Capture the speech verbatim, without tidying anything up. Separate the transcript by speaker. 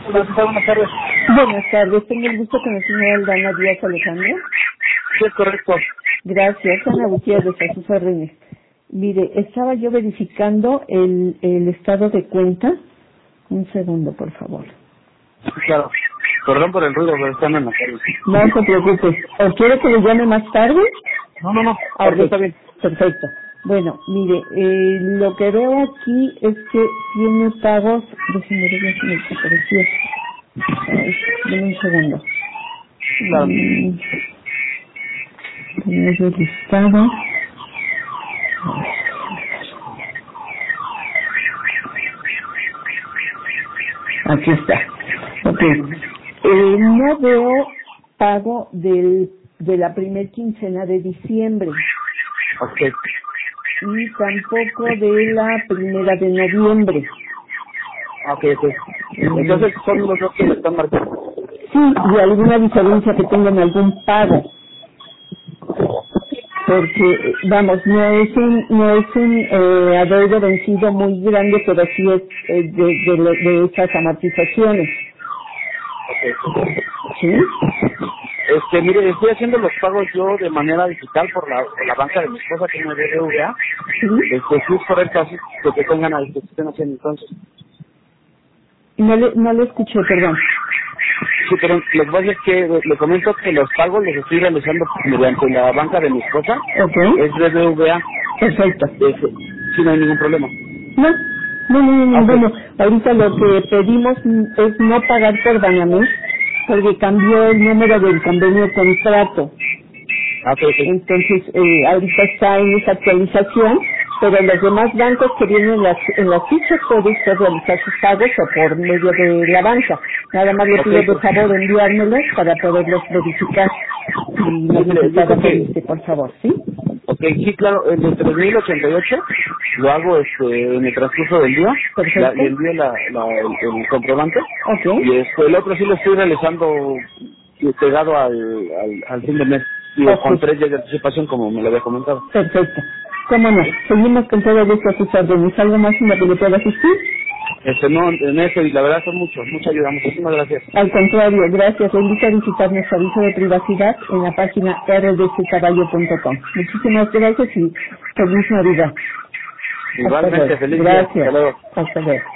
Speaker 1: Hola, buenas tardes.
Speaker 2: Buenas tardes, tengo el gusto con la señora Aldana Díaz Alejandro.
Speaker 1: Sí, es correcto.
Speaker 2: Gracias, Ana Gutiérrez, a sus órdenes. Mire, estaba yo verificando el, el estado de cuenta. Un segundo, por favor.
Speaker 1: Sí, claro. Perdón por el ruido, pero están en la calle.
Speaker 2: No se preocupe. ¿O quiere que le llame más tarde?
Speaker 1: No, no, no.
Speaker 2: Ah,
Speaker 1: Ahorita
Speaker 2: ok,
Speaker 1: está bien.
Speaker 2: perfecto. Bueno, mire, eh, lo que veo aquí es que tiene pagos... Déjenme ver si me aparecía. Ay, dame un segundo.
Speaker 1: Claro.
Speaker 2: Mm, tenía yo listado. Aquí está. Ok. Eh, no veo pago del, de la primer quincena de diciembre.
Speaker 1: Ok.
Speaker 2: Y tampoco de la primera de noviembre.
Speaker 1: Ok, ok. Entonces son los dos que me están marcando.
Speaker 2: Sí, y alguna diferencia que tengan algún pago. Porque, vamos, no es un, no es un eh, adeudo vencido muy grande, pero sí es eh, de, de, lo- de esas amortizaciones.
Speaker 1: Ok.
Speaker 2: ¿Sí?
Speaker 1: Este, mire, estoy haciendo los pagos yo de manera digital por la, por la banca de mi esposa, que es una B B V A.
Speaker 2: Sí.
Speaker 1: Este, sí es correcto, así que te tengan a disposición haciendo entonces.
Speaker 2: No le, no le escuché, perdón.
Speaker 1: Sí, pero lo que pasa es que le le comento que los pagos los estoy realizando mediante la banca de mi esposa.
Speaker 2: Ok.
Speaker 1: Es B B V A.
Speaker 2: Perfecto.
Speaker 1: Es, sí, no hay ningún problema.
Speaker 2: No, no, no, no,
Speaker 1: Ok.
Speaker 2: bueno, ahorita lo que pedimos es no pagar por Banamex, porque cambió el número del convenio de contrato.
Speaker 1: Ah, ok, ok.
Speaker 2: Entonces, eh, ahorita está en esa actualización, pero los demás bancos que vienen en las, en las fichas puede usted realizar sus pagos o por medio de la banca. Nada más le
Speaker 1: Ok,
Speaker 2: pido de
Speaker 1: pues,
Speaker 2: favor enviármelos para poderlos verificar y
Speaker 1: sí, mire,
Speaker 2: necesitar
Speaker 1: dijo que,
Speaker 2: este, por favor, ¿sí?
Speaker 1: ok, sí, claro, el de tres mil ochenta y ocho lo hago este, en el transcurso del día, la,
Speaker 2: Perfecto.
Speaker 1: le envío la, la, el, el comprobante,
Speaker 2: Ok,
Speaker 1: y este, el otro sí lo estoy realizando eh, pegado al, al, al fin de mes, digo, con
Speaker 2: ok,
Speaker 1: tres días de anticipación, como me lo había comentado.
Speaker 2: perfecto. ¿Cómo no? Seguimos con todo esto a sus órdenes. ¿Algo más en lo que le pueda asistir?
Speaker 1: Este, no, en eso, y la verdad son muchos, mucha ayuda, muchísimas gracias.
Speaker 2: Al contrario, gracias. Le invito a visitar nuestro aviso de privacidad en la página r d c caballo punto com. Muchísimas gracias y feliz Navidad. Hasta
Speaker 1: Igualmente,
Speaker 2: luego.
Speaker 1: feliz día, hasta
Speaker 2: Gracias.
Speaker 1: luego.
Speaker 2: Hasta luego.